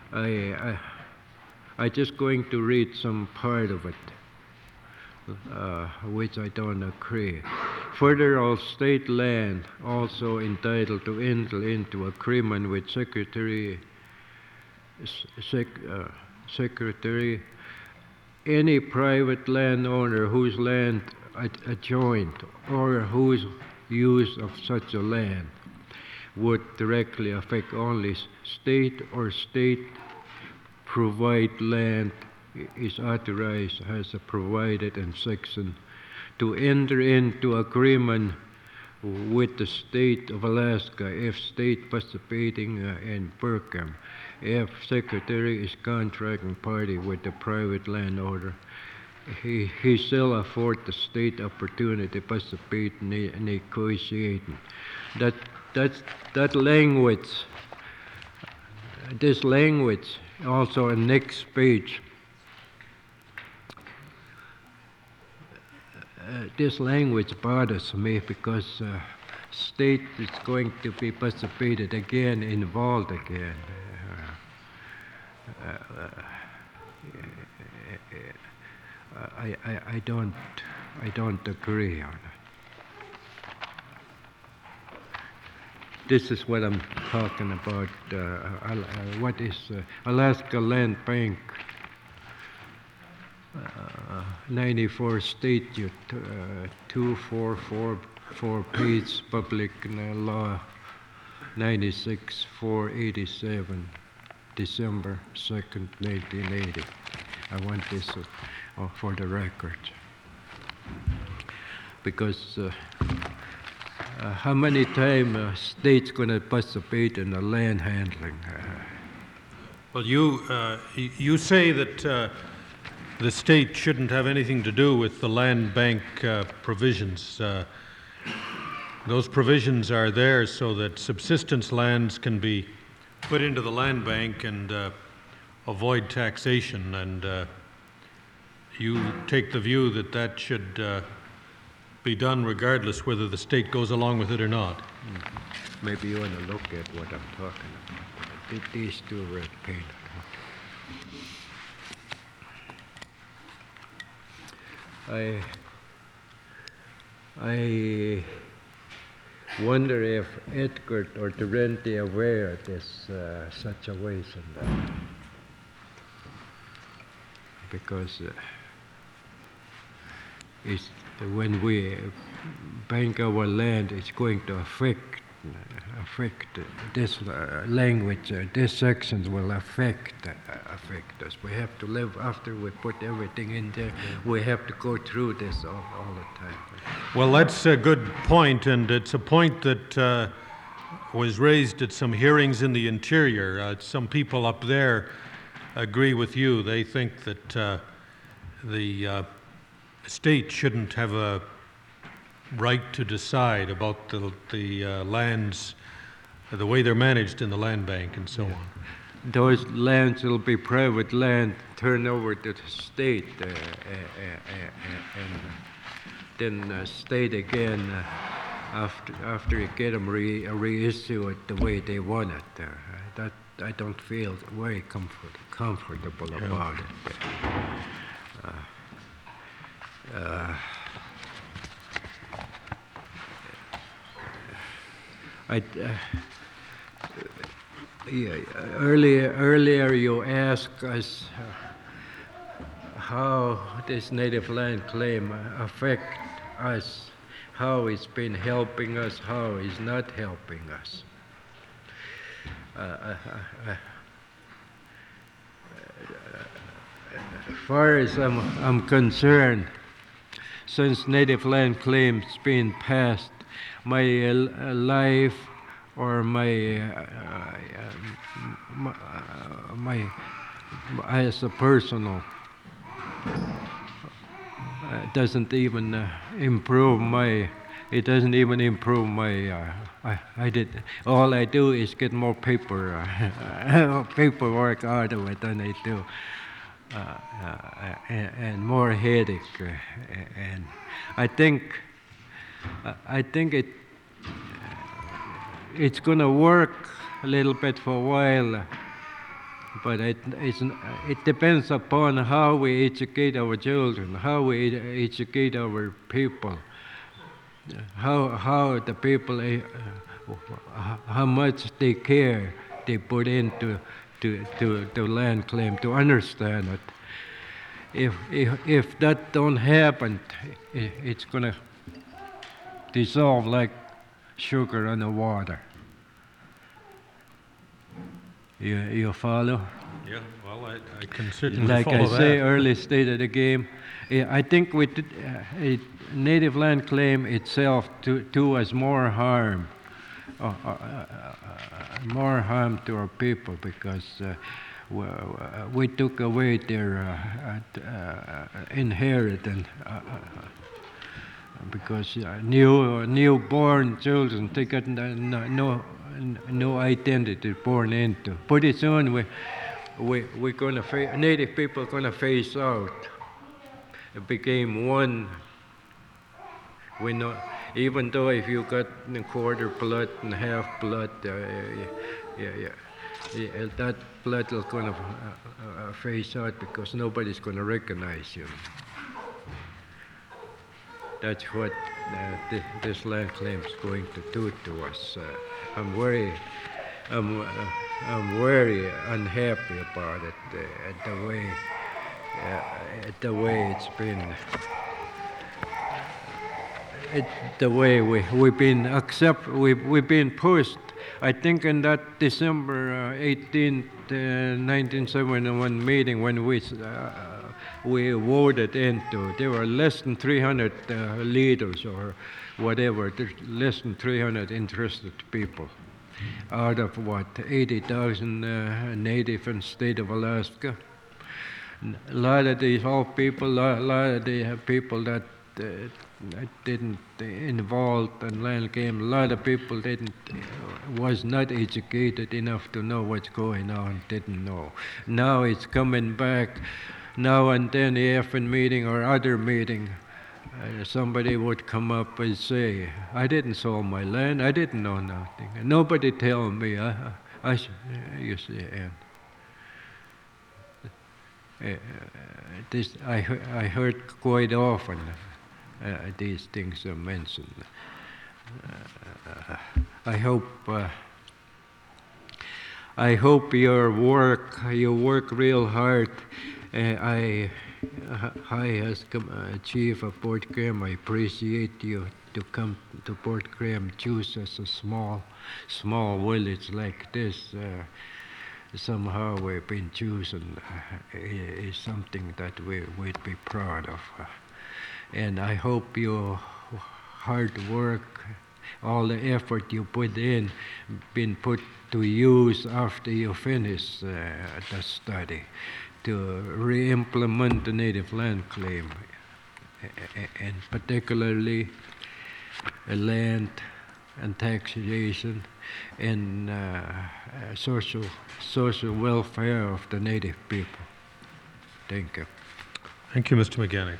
I, I, I just going to read some part of it, which I don't agree. Federal state land also entitled to enter into agreement with Secretary any private landowner whose land adjoined or whose use of such a land would directly affect only state or state provide land is authorized as provided in section to enter into agreement with the state of Alaska if state participating in PERCAM, if secretary is contracting party with the private landowner, he shall afford the state opportunity to participate in negotiating. That language, this language, also in next page, this language bothers me because state is going to be participated again, involved again. I don't agree on it. This is what I'm talking about. What is Alaska Land Bank 94 statute 2444 page public law 96 487 December 2nd 1980. I want this for the record because how many times state's going to participate in the land handling? Well, you say that the state shouldn't have anything to do with the land bank provisions. Those provisions are there so that subsistence lands can be put into the land bank and avoid taxation, and you take the view that that should be done regardless whether the state goes along with it or not. Maybe you want to look at what I'm talking about. These two red paint. I wonder if Edgar or Durante are aware of this situation, because it's when we bank our land, it's going to affect this language. These sections will affect us. We have to live after we put everything in there. We have to go through this all the time. Well, that's a good point, and it's a point that was raised at some hearings in the Interior. Some people up there agree with you. They think that the state shouldn't have a right to decide about the lands, the way they're managed in the land bank and so on. Those lands will be private land turned over to the state, and then state again after you get them reissue it the way they want it. That I don't feel very comfortable about it. Earlier you asked us how this native land claim affect us, how it's been helping us, how it's not helping us. As far as I'm concerned, since native land claims been passed, my life or my as a personal doesn't even improve my. It doesn't even improve my. All I do is get more paperwork out of it than I do. And more headache, and I think it's going to work a little bit for a while, But it depends upon how we educate our children, how we educate our people, how the people, how much they care they put into to land claim, to understand it. If that don't happen, it's gonna dissolve like sugar in the water. You follow? Yeah, well, I can certainly Like follow I that. say early stage of the game, I think native land claim itself do us more harm to our people because we took away their inheritance. Because newborn children, they got no identity born into. Pretty soon we're gonna native people gonna phase out. It became one. We know, even though if you got quarter blood and half blood, that blood is gonna phase out because nobody's gonna recognize you. That's what this land claim is going to do to us. I'm very unhappy about it. The way it's been. The way we've been pushed. I think in that December 18th, 1971 meeting when we voted into, there were less than 300 leaders or whatever, less than 300 interested people out of what, 80,000 native in state of Alaska. A lot of these old people, a lot of the people that didn't involved in land game, a lot of people was not educated enough to know what's going on, didn't know. Now it's coming back. Now and then, EFN meeting or other meeting, somebody would come up and say, I didn't sell my land, I didn't know nothing. And nobody tell me, you see, this I heard quite often these things are mentioned. I hope you work real hard. I as chief of Port Graham, I appreciate you to come to Port Graham, choose us a small village like this. Somehow we've been chosen is something that we'd be proud of. And I hope your hard work, all the effort you put in, been put to use after you finish the study to re-implement the native land claim, and particularly land and taxation and social welfare of the native people. Thank you. Thank you, Mr. McGannick.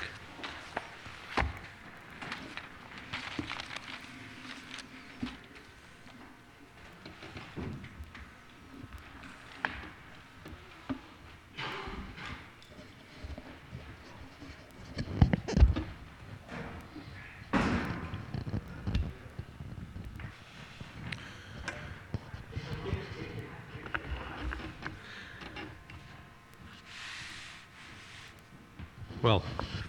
Well,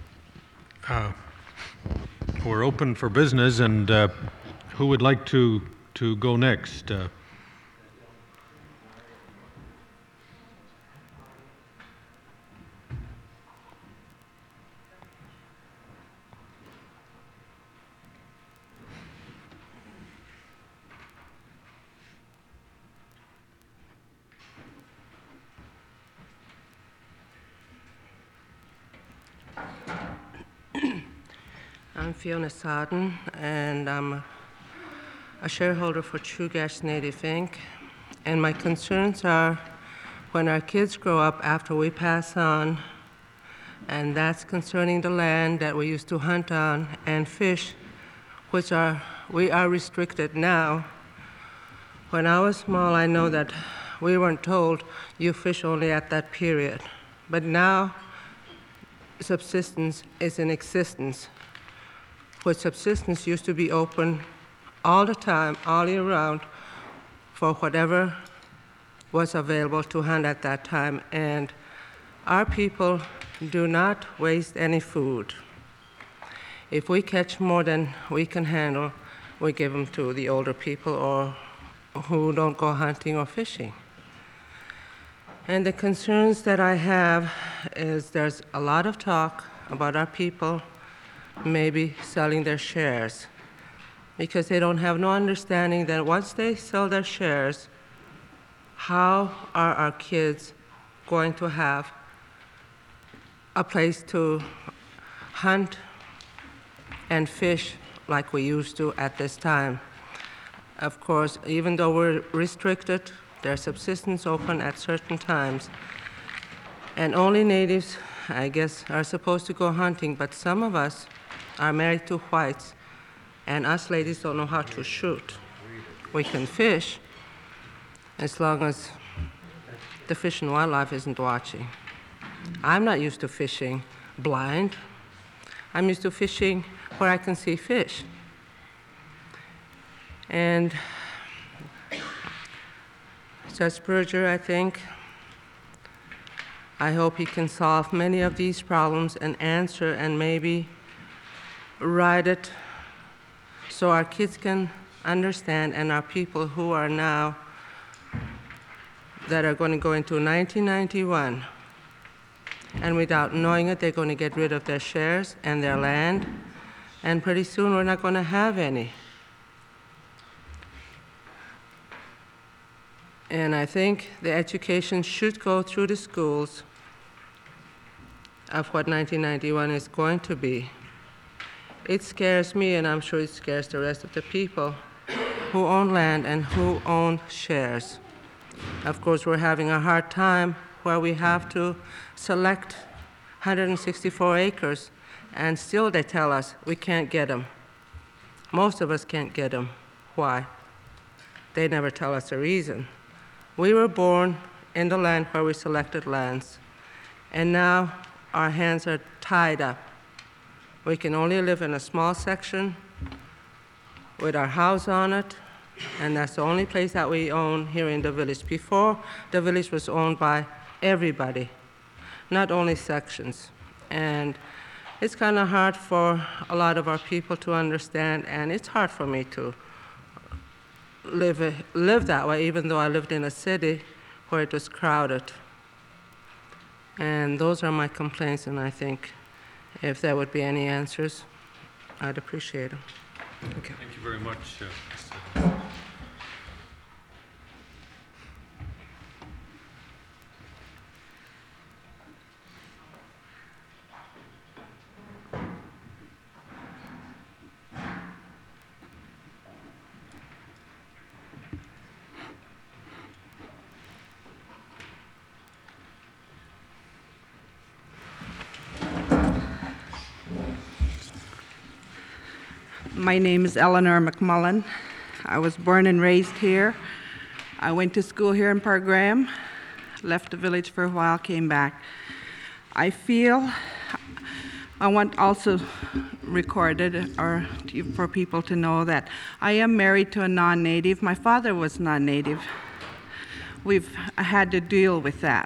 we're open for business, and who would like to go next? I'm Fiona Sarden, and I'm a shareholder for True Gas Native Inc. And my concerns are when our kids grow up after we pass on, and that's concerning the land that we used to hunt on and fish, which we are restricted now. When I was small, I know that we weren't told you fish only at that period. But now, subsistence is in existence. Where subsistence used to be open all the time, all year round, for whatever was available to hand at that time. And our people do not waste any food. If we catch more than we can handle, we give them to the older people or who don't go hunting or fishing. And the concerns that I have is there's a lot of talk about our people maybe selling their shares because they don't have no understanding that once they sell their shares, how are our kids going to have a place to hunt and fish like we used to at this time? Of course, even though we're restricted, there's subsistence open at certain times. And only natives, I guess, are supposed to go hunting, but some of us are married to whites, and us ladies don't know how to shoot. We can fish as long as the Fish and Wildlife isn't watching. I'm not used to fishing blind. I'm used to fishing where I can see fish. And Judge Berger, I think, I hope he can solve many of these problems and answer and maybe write it so our kids can understand and our people who are now that are going to go into 1991 and without knowing it, they're going to get rid of their shares and their land, and pretty soon we're not going to have any. And I think the education should go through the schools of what 1991 is going to be. It scares me, and I'm sure it scares the rest of the people who own land and who own shares. Of course, we're having a hard time where we have to select 164 acres, and still they tell us we can't get them. Most of us can't get them. Why? They never tell us a reason. We were born in the land where we selected lands, and now our hands are tied up. We can only live in a small section with our house on it, and that's the only place that we own here in the village. Before, the village was owned by everybody, not only sections. And it's kind of hard for a lot of our people to understand, and it's hard for me to live that way, even though I lived in a city where it was crowded. And those are my complaints, and I think if there would be any answers, I'd appreciate them. Okay. Thank you very much, Mr. My name is Eleanor McMullen. I was born and raised here. I went to school here in Park Graham, left the village for a while, came back. I want also recorded or for people to know that I am married to a non-native. My father was non-native. We've had to deal with that.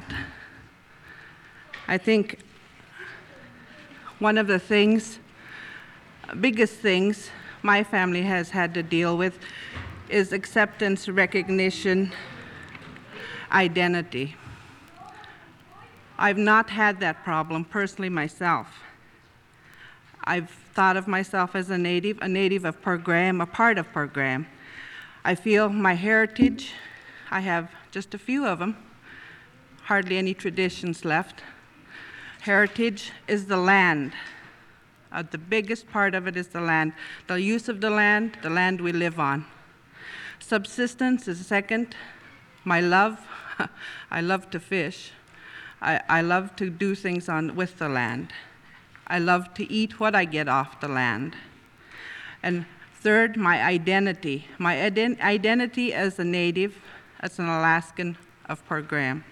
I think one of the biggest things my family has had to deal with is acceptance, recognition, identity. I've not had that problem personally myself. I've thought of myself as a native of Park Graham, a part of Park Graham. I feel my heritage, I have just a few of them, hardly any traditions left. Heritage is the land. The biggest part of it is the land, the use of the land we live on. Subsistence is second. My love, I love to fish. I love to do things with the land. I love to eat what I get off the land. And third, my identity. My identity as a native, as an Alaskan of Per Graham.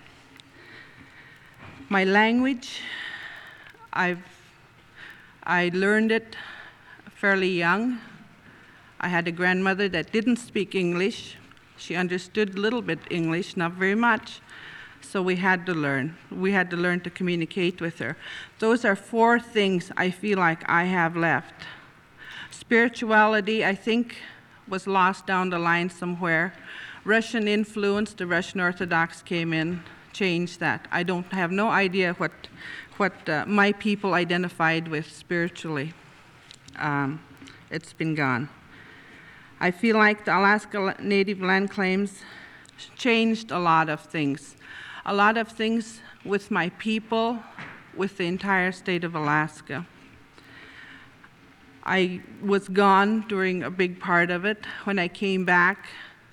My language, I learned it fairly young. I had a grandmother that didn't speak English. She understood a little bit English, not very much. So we had to learn. We had to learn to communicate with her. Those are 4 things I feel like I have left. Spirituality, I think, was lost down the line somewhere. Russian influence, the Russian Orthodox came in, changed that. I don't have no idea what my people identified with spiritually. It's been gone. I feel like the Alaska Native Land Claims changed a lot of things. A lot of things with my people, with the entire state of Alaska. I was gone during a big part of it. When I came back,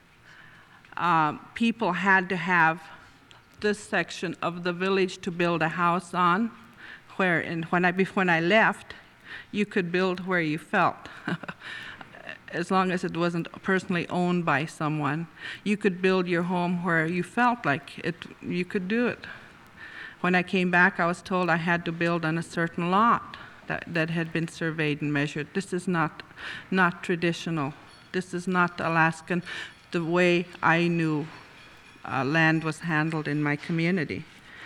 people had to have this section of the village to build a house on, when I left, you could build where you felt. As long as it wasn't personally owned by someone. You could build your home where you felt like you could do it. When I came back, I was told I had to build on a certain lot that had been surveyed and measured. This is not traditional. This is not Alaskan, the way I knew land was handled in my community.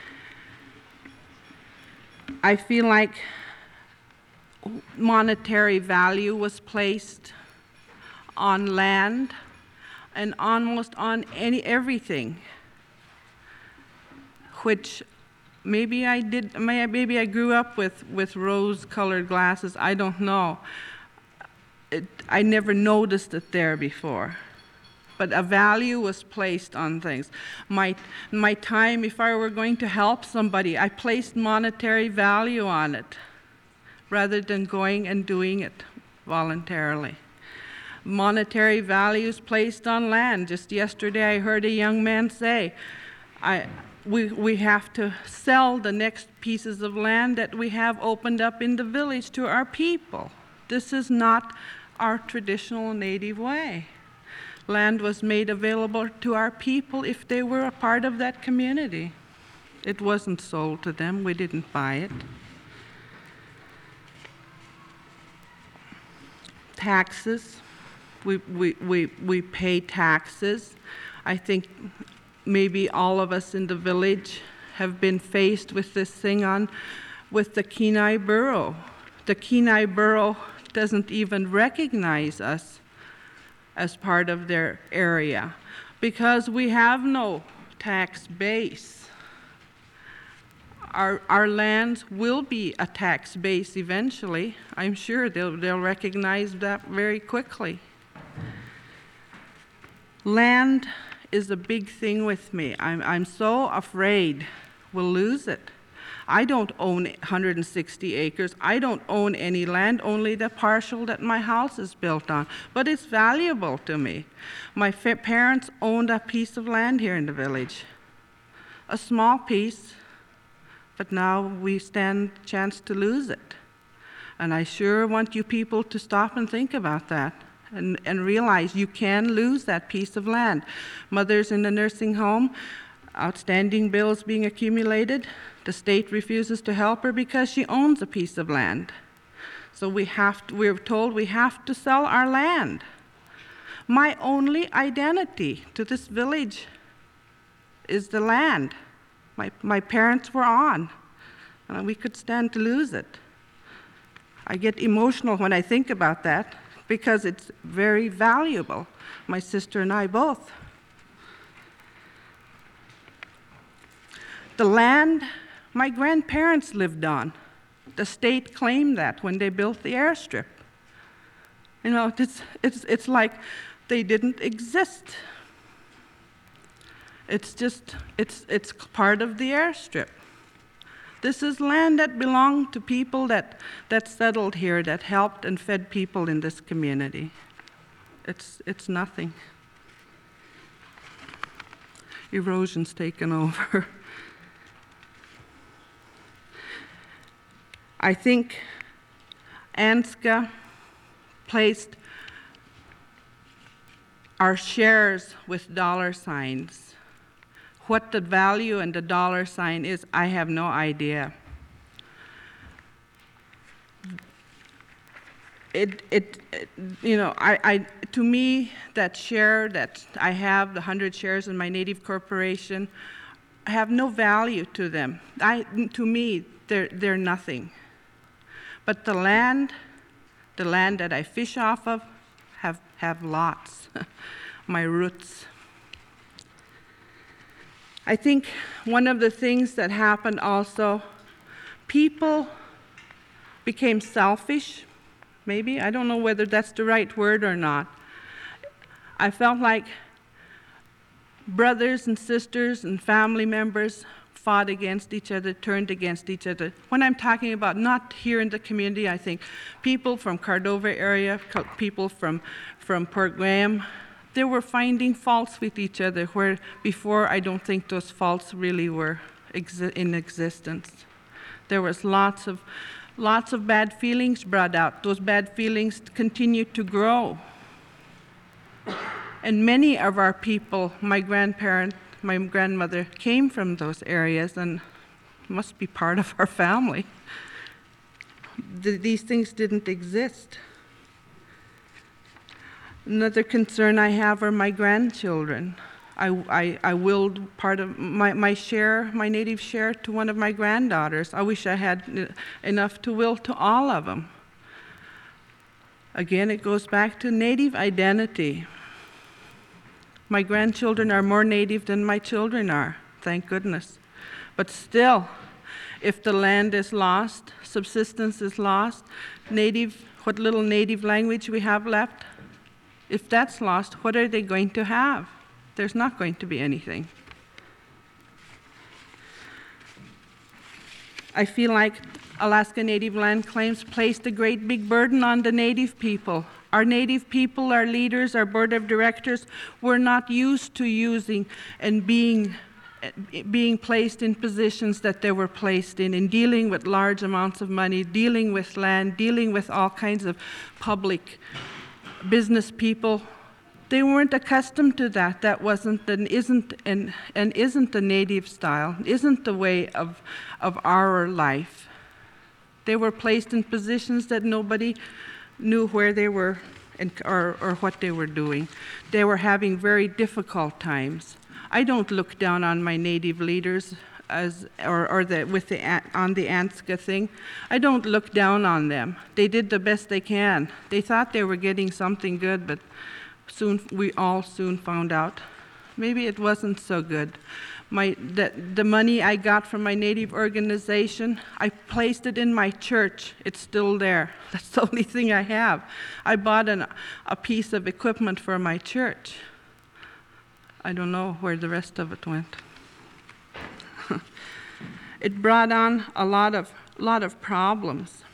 I feel like monetary value was placed on land and almost on everything, which maybe I grew up with rose-colored glasses, I don't know. I never noticed it there before. But a value was placed on things. My time, if I were going to help somebody, I placed monetary value on it rather than going and doing it voluntarily. Monetary values placed on land. Just yesterday I heard a young man say, we have to sell the next pieces of land that we have opened up in the village to our people. This is not our traditional Native way. Land was made available to our people if they were a part of that community. It wasn't sold to them. We didn't buy it. Taxes. We pay taxes. I think maybe all of us in the village have been faced with this thing with the Kenai Borough. The Kenai Borough doesn't even recognize us as part of their area because we have no tax base. Our lands will be a tax base eventually. I'm sure they'll recognize that very quickly. Land is a big thing with me. I'm so afraid we'll lose it. I don't own 160 acres. I don't own any land, only the parcel that my house is built on. But it's valuable to me. My parents owned a piece of land here in the village, a small piece, but now we stand a chance to lose it. And I sure want you people to stop and think about that and realize you can lose that piece of land. Mothers in the nursing home, outstanding bills being accumulated. The state refuses to help her because she owns a piece of land. So we're told we have to sell our land. My only identity to this village is the land my parents were on, and we could stand to lose it. I get emotional when I think about that because it's very valuable, my sister and I both. The land my grandparents lived on, the state claimed that when they built the airstrip. You know, it's like they didn't exist. It's part of the airstrip. This is land that belonged to people that settled here, that helped and fed people in this community. It's nothing. Erosion's taken over. I think ANSCA placed our shares with dollar signs What the value and the dollar sign is, I have no idea. To me, that share that I have, the 100 shares in my Native corporation, have no value to them. To me, they're nothing. But the land that I fish off of, have lots. My roots. I think one of the things that happened also, people became selfish, maybe. I don't know whether that's the right word or not. I felt like brothers and sisters and family members fought against each other, turned against each other. When I'm talking about not here in the community, I think people from Cordova area, people from Port Graham, they were finding faults with each other, where before I don't think those faults really were in existence. There was lots of bad feelings brought out. Those bad feelings continued to grow. And many of our people, my grandmother came from those areas and must be part of our family. These things didn't exist. Another concern I have are my grandchildren. I willed part of my share, my Native share, to one of my granddaughters. I wish I had enough to will to all of them. Again, it goes back to Native identity. My grandchildren are more Native than my children are, thank goodness. But still, if the land is lost, subsistence is lost, what little Native language we have left, if that's lost, what are they going to have? There's not going to be anything. I feel like Alaska Native land claims placed a great big burden on the Native people. Our Native people, our leaders, our board of directors were not used to using and being placed in positions that they were placed in dealing with large amounts of money, dealing with land, dealing with all kinds of public business people. They weren't accustomed to that. That wasn't and isn't the Native style, isn't the way of our life. They were placed in positions that nobody knew where they were or what they were doing. They were having very difficult times. I don't look down on my Native leaders on the ANZCA thing. I don't look down on them. They did the best they can. They thought they were getting something good, but we all soon found out maybe it wasn't so good. The money I got from my Native organization, I placed it in my church. It's still there. That's the only thing I have. I bought a piece of equipment for my church. I don't know where the rest of it went. It brought on a lot of problems.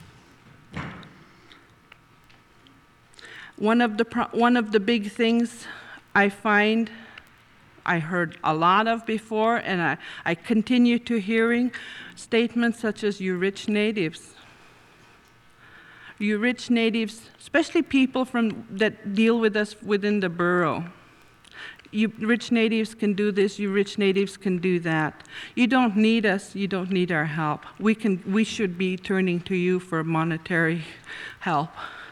One of the big things I find I heard a lot of before, and I continue to hearing statements such as, "You rich natives." You rich natives, especially people that deal with us within the borough. You rich natives can do this, you rich natives can do that. You don't need us, you don't need our help. We should be turning to you for monetary help.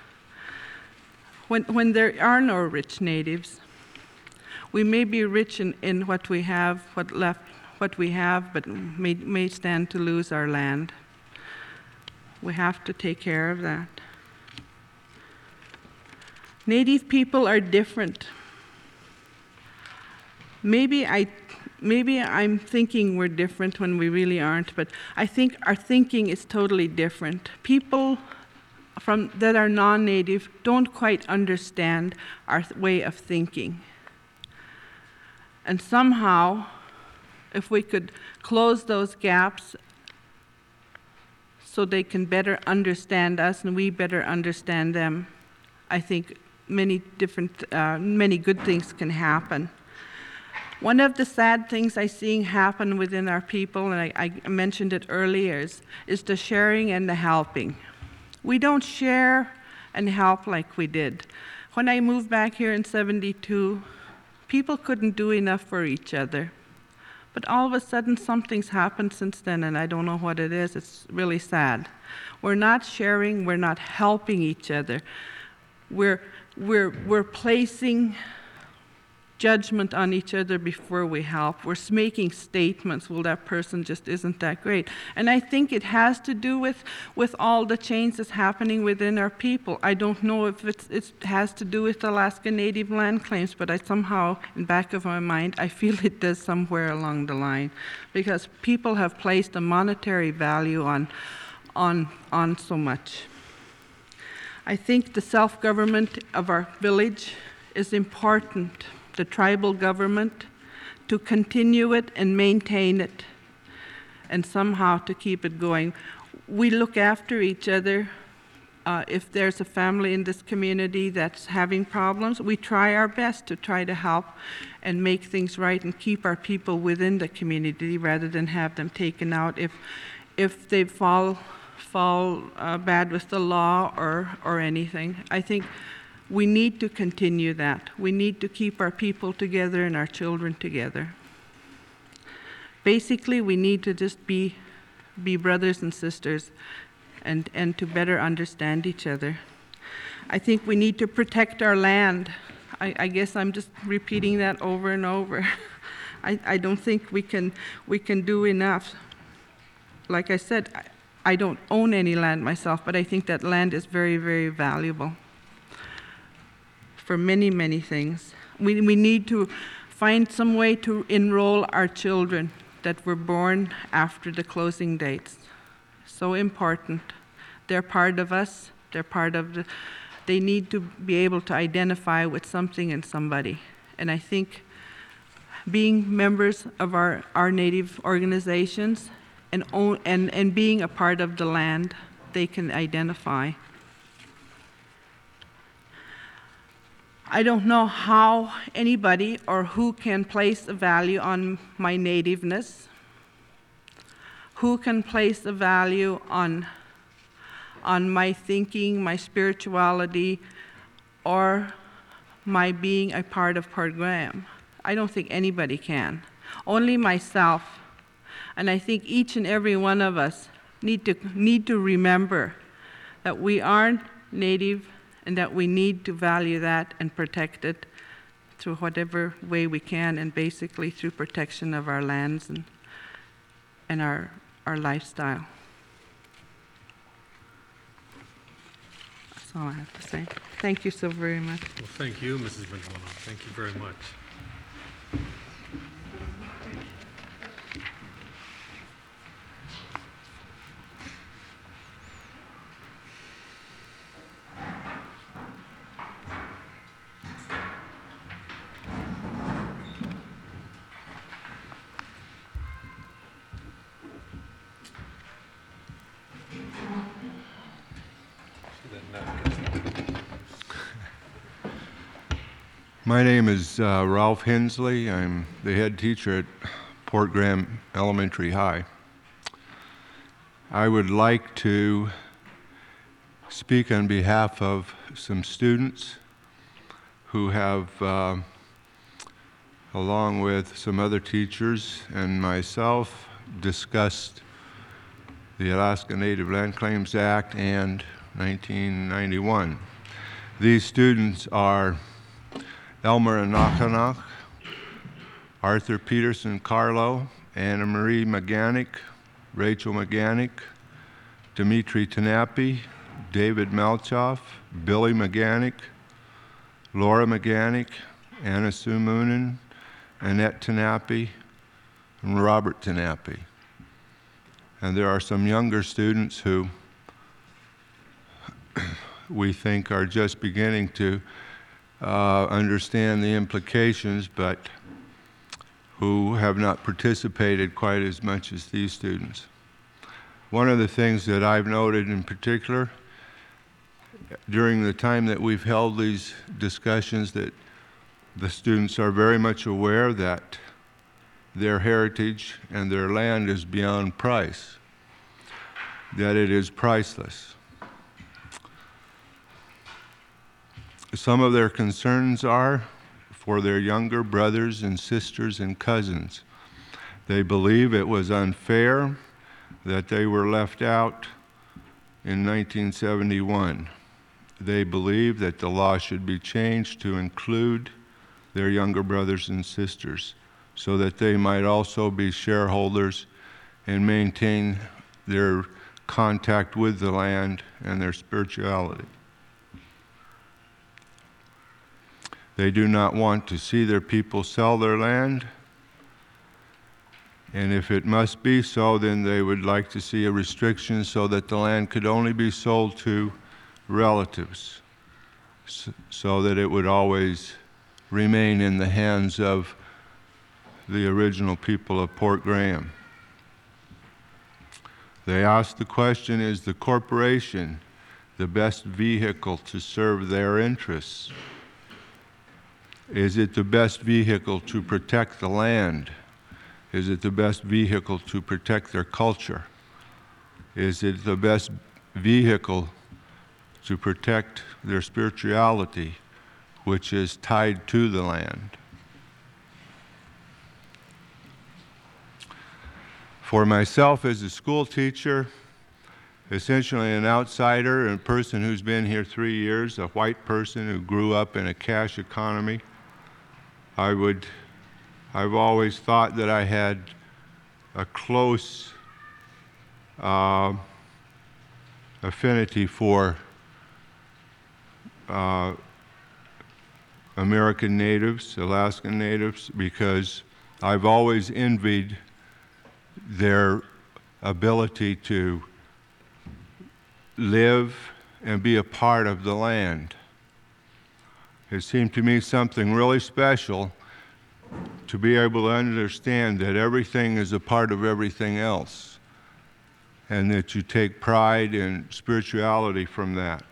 When there are no rich natives, we may be rich in what we have, what we have, but may stand to lose our land. We have to take care of that. Native people are different. Maybe I'm thinking we're different when we really aren't, but I think our thinking is totally different. People that are non-Native don't quite understand our way of thinking. And somehow, if we could close those gaps so they can better understand us and we better understand them, I think many good things can happen. One of the sad things I see happen within our people, and I mentioned it earlier, is the sharing and the helping. We don't share and help like we did. When I moved back here in '72, people couldn't do enough for each other. But all of a sudden, something's happened since then, and I don't know what it is. It's really sad. We're not sharing, we're not helping each other. We're placing judgment on each other before we help. We're making statements, well, that person just isn't that great. And I think it has to do with all the change that's happening within our people. I don't know if it has to do with Alaska Native land claims, but I somehow, in back of my mind, I feel it does somewhere along the line, because people have placed a monetary value on so much. I think the self-government of our village is important, the tribal government, to continue it and maintain it, and somehow to keep it going. We look after each other. If there's a family in this community that's having problems, we try our best to try to help and make things right and keep our people within the community rather than have them taken out if they fall bad with the law or anything. I think we need to continue that. We need to keep our people together and our children together. Basically, we need to just be brothers and sisters and to better understand each other. I think we need to protect our land. I guess I'm just repeating that over and over. I don't think we can do enough. Like I said, I don't own any land myself, but I think that land is very, very valuable for many, many things. We need to find some way to enroll our children that were born after the closing dates. So important. They're part of us. They need to be able to identify with something and somebody. And I think being members of our Native organizations and being a part of the land, they can identify. I don't know how anybody or who can place a value on my nativeness, who can place a value on my thinking, my spirituality, or my being a part of program. I don't think anybody can. Only myself. And I think each and every one of us need to remember that we are Native and that we need to value that and protect it through whatever way we can, and basically through protection of our lands and our lifestyle. That's all I have to say. Thank you so very much. Well, thank you, Mrs. McDonough. Thank you very much. My name is Ralph Hensley. I'm the head teacher at Port Graham Elementary High. I would like to speak on behalf of some students who have, along with some other teachers and myself, discussed the Alaska Native Land Claims Act and 1991. These students are Elmer Anakanak, Arthur Peterson Carlo, Anna Marie Maganik, Rachel Maganik, Dimitri Tanapi, David Melchoff, Billy Maganik, Laura Maganik, Anna Sue Moonen, Annette Tanapi, and Robert Tanapi. And there are some younger students who we think are just beginning to understand the implications, but who have not participated quite as much as these students. One of the things that I've noted in particular during the time that we've held these discussions, that the students are very much aware that their heritage and their land is beyond price, that it is priceless. Some of their concerns are for their younger brothers and sisters and cousins, They believe it was unfair that they were left out in 1971. They believe that the law should be changed to include their younger brothers and sisters so that they might also be shareholders and maintain their contact with the land and their spirituality. They do not want to see their people sell their land, and if it must be so, then they would like to see a restriction so that the land could only be sold to relatives, so that it would always remain in the hands of the original people of Port Graham. They ask the question, is the corporation the best vehicle to serve their interests? Is it the best vehicle to protect the land? Is it the best vehicle to protect their culture? Is it the best vehicle to protect their spirituality, which is tied to the land? For myself as a school teacher, essentially an outsider and a person who's been here 3 years, a white person who grew up in a cash economy, I've always thought that I had a close affinity for American natives, Alaskan natives, because I've always envied their ability to live and be a part of the land. It seemed to me something really special to be able to understand that everything is a part of everything else, and that you take pride in spirituality from that.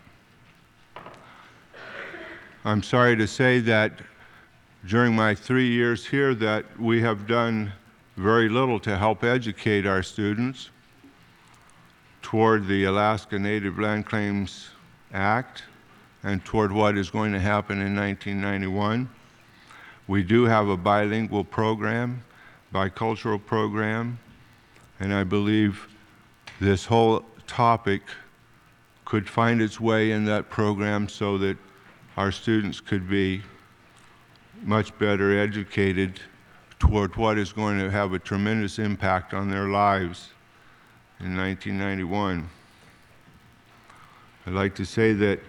I'm sorry to say that during my 3 years here that we have done very little to help educate our students toward the Alaska Native Land Claims Act and toward what is going to happen in 1991. We do have a bilingual program, bicultural program, and I believe this whole topic could find its way in that program so that our students could be much better educated toward what is going to have a tremendous impact on their lives in 1991. I'd like to say that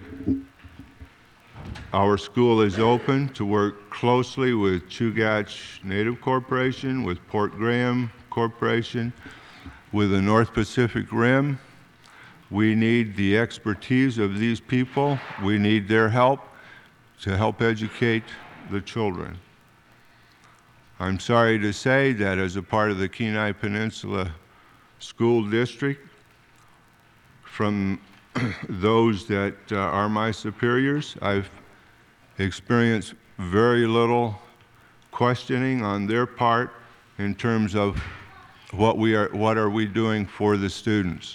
our school is open to work closely with Chugach Native Corporation, with Port Graham Corporation, with the North Pacific Rim. We need the expertise of these people. We need their help to help educate the children. I'm sorry to say that as a part of the Kenai Peninsula School District, from those that are my superiors, I've experienced very little questioning on their part in terms of what are we doing for the students.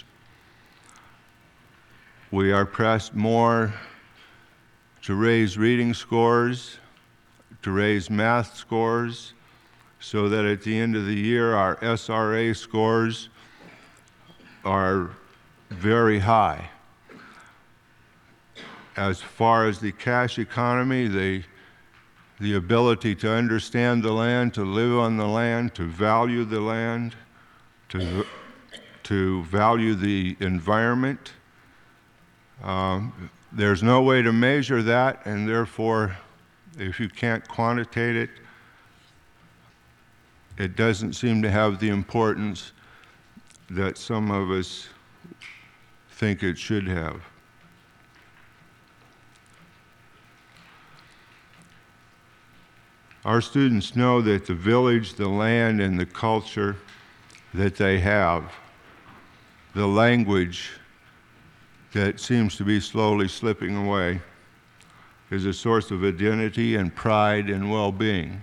We are pressed more to raise reading scores, to raise math scores, so that at the end of the year our SRA scores are very high. As far as the cash economy, the ability to understand the land, to live on the land, to value the land, to value the environment, there's no way to measure that, and therefore, if you can't quantitate it, it doesn't seem to have the importance that some of us think it should have. Our students know that the village, the land, and the culture that they have, the language that seems to be slowly slipping away, is a source of identity and pride and well-being.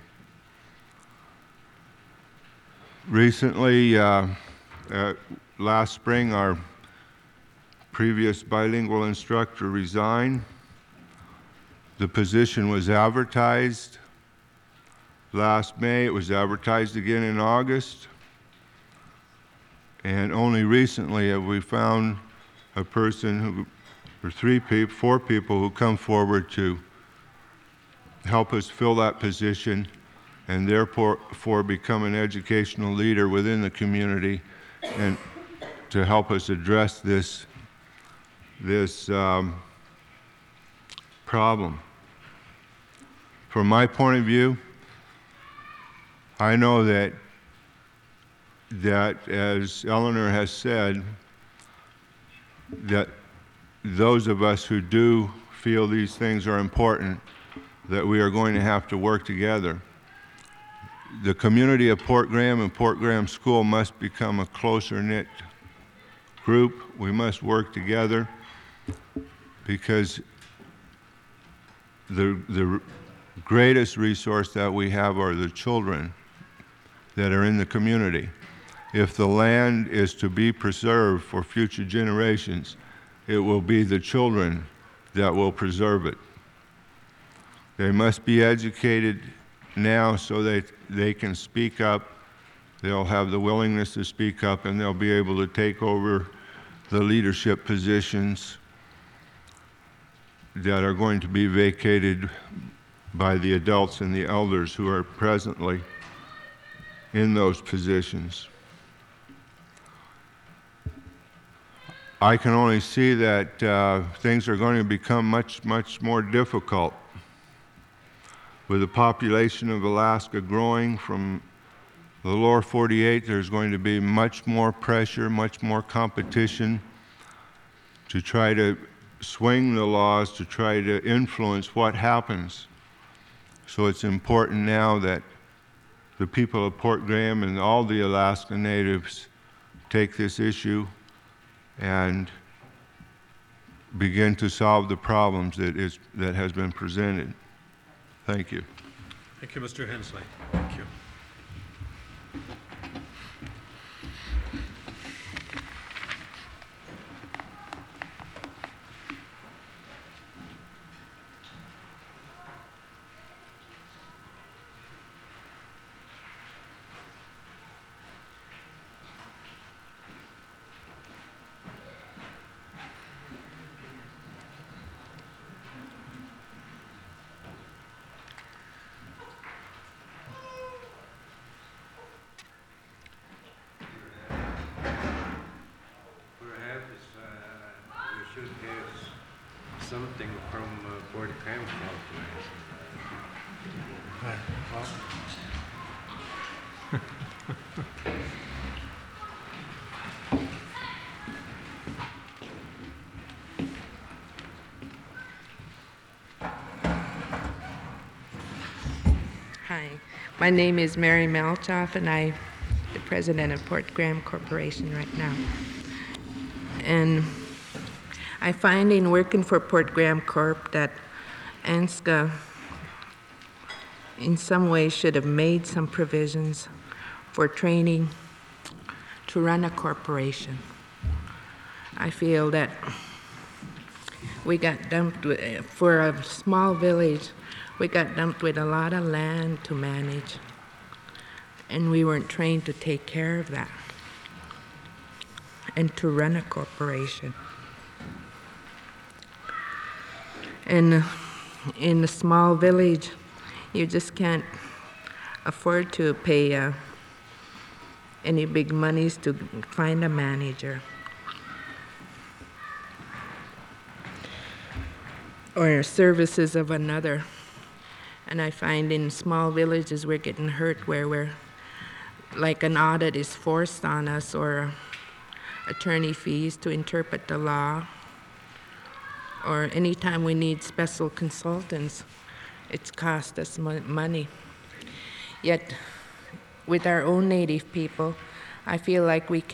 Recently, last spring, our previous bilingual instructor resigned. The position was advertised last May. It was advertised again in August. And only recently have we found a person who, or 4 people who come forward to help us fill that position and therefore become an educational leader within the community and to help us address this problem. From my point of view, I know that as Eleanor has said, that those of us who do feel these things are important, that we are going to have to work together. The community of Port Graham and Port Graham School must become a closer-knit group. We must work together because the greatest resource that we have are the children that are in the community. If the land is to be preserved for future generations, it will be the children that will preserve it. They must be educated now so that they can speak up. They'll have the willingness to speak up, and they'll be able to take over the leadership positions that are going to be vacated by the adults and the elders who are presently in those positions. I can only see that things are going to become much, much more difficult. With the population of Alaska growing from the lower 48, there's going to be much more pressure, much more competition to try to swing the laws, to try to influence what happens. So it's important now that the people of Port Graham and all the Alaska Natives take this issue and begin to solve the problems that has been presented. Thank you. Thank you, Mr. Hensley. Thank you. Something from Port Graham Hi, my name is Mary Malchoff, and I'm the president of Port Graham Corporation right now. And I find in working for Port Graham Corp that ANSCA in some way should have made some provisions for training to run a corporation. I feel that we got dumped with, for a small village, we got dumped with a lot of land to manage, and we weren't trained to take care of that and to run a corporation. And in a small village, you just can't afford to pay any big monies to find a manager or services of another. And I find in small villages we're getting hurt where we're like an audit is forced on us, or attorney fees to interpret the law, or anytime we need special consultants, it's cost us money. Yet, with our own Native people, I feel like we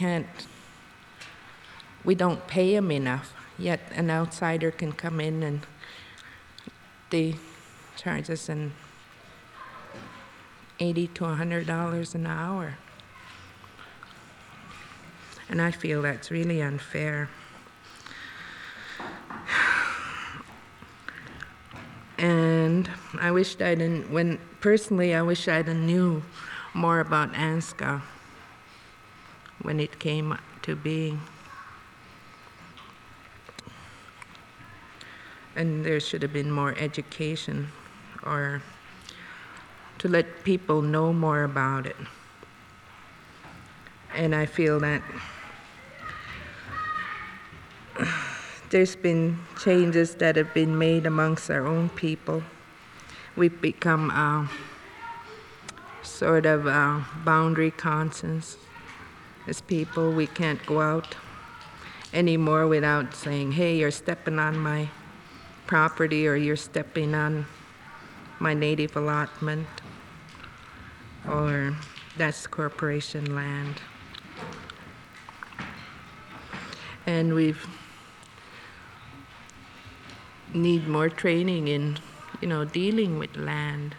don't pay them enough, yet an outsider can come in and they charge us $80 to $100 an hour. And I feel that's really unfair. And I wished I wish I'd knew more about ANSCA when it came to being. And there should have been more education or to let people know more about it. And I feel that there's been changes that have been made amongst our own people. We've become sort of boundary conscious as people. We can't go out anymore without saying, hey, you're stepping on my property or you're stepping on my native allotment, or that's corporation land. And we've need more training in, dealing with land.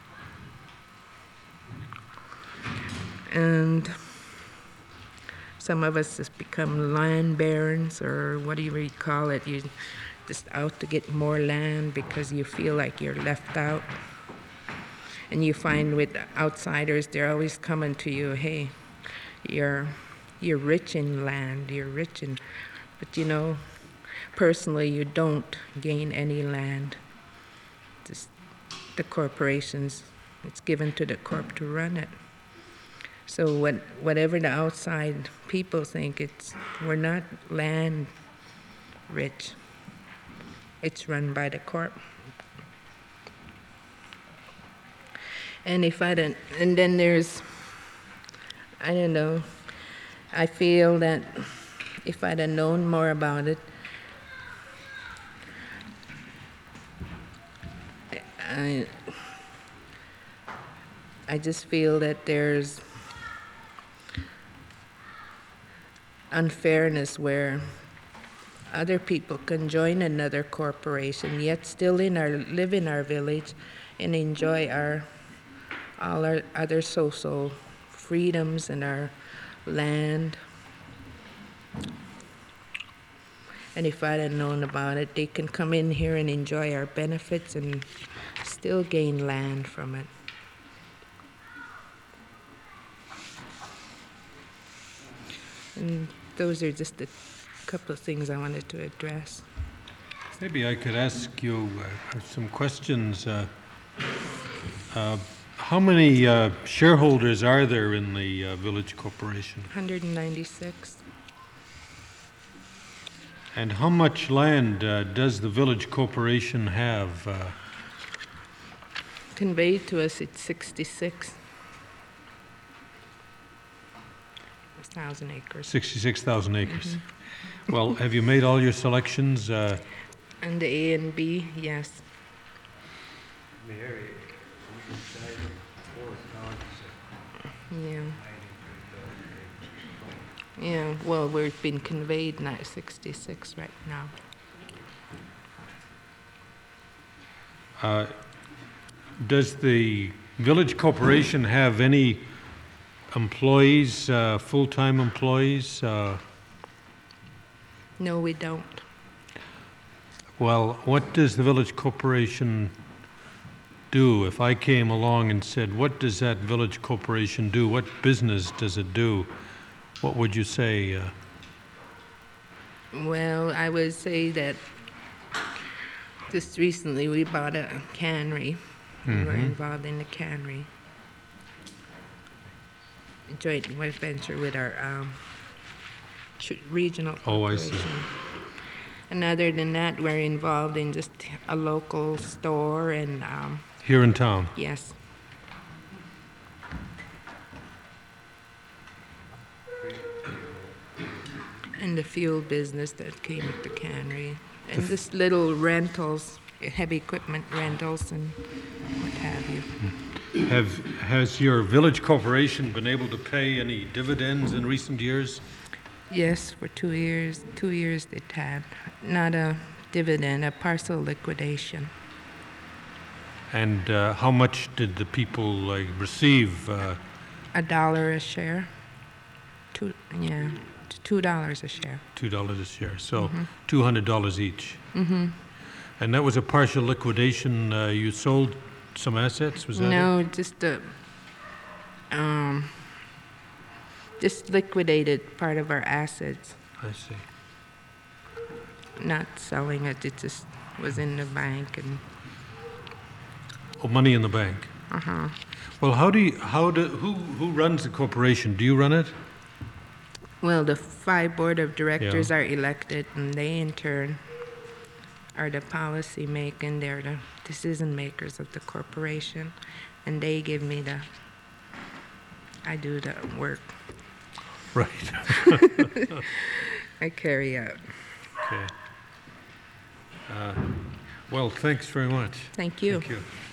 And some of us just become land barons, or whatever you call it. You're just out to get more land because you feel like you're left out. And you find with outsiders, they're always coming to you, hey, you're rich in land, you're rich in, but personally you don't gain any land. Just the corporations, it's given to the corp to run it. So whatever the outside people think, we're not land rich. It's run by the corp. And then there's, I don't know, I feel that if I'd have known more about it, I just feel that there's unfairness where other people can join another corporation, yet still live in our village and enjoy all our other social freedoms and our land. And if I'd have known about it, they can come in here and enjoy our benefits and still gain land from it. And those are just a couple of things I wanted to address. Maybe I could ask you some questions. How many shareholders are there in the village corporation? 196. And how much land does the village corporation have? Conveyed to us, it's 66,000 acres. 66,000 acres. Well, have you made all your selections? And the A and B, yes. Yeah. Yeah, well, we've been conveyed now 66 right now. Does the village corporation have any employees, full-time employees? No, we don't. Well, what does the village corporation do? If I came along and said, what does that village corporation do? What business does it do? What would you say? Well, I would say that just recently we bought a cannery. We were involved in the cannery. A joint venture with our regional corporation. Oh, I see. And other than that, we're involved in just a local store and Here in town? yes. And the fuel business that came with the cannery. And just little rentals, heavy equipment rentals and what have you. Has your village corporation been able to pay any dividends in recent years? Yes, for 2 years. 2 years it had. Not a dividend, a parcel liquidation. And how much did the people receive? $1 a share. $2 a share. $2 a share, so $200 each. And that was a partial liquidation. You sold some assets, was that it? No, just just liquidated part of our assets, I see. not selling it. It just was in the bank and, Oh, money in the bank. Well, who runs the corporation? Do you run it? well, the 5 board of directors Yeah. are elected, and they in turn are the policy making. They're the decision makers of the corporation, and they give me I do the work. Right. I carry out. Okay. Well, thanks very much. Thank you. Thank you.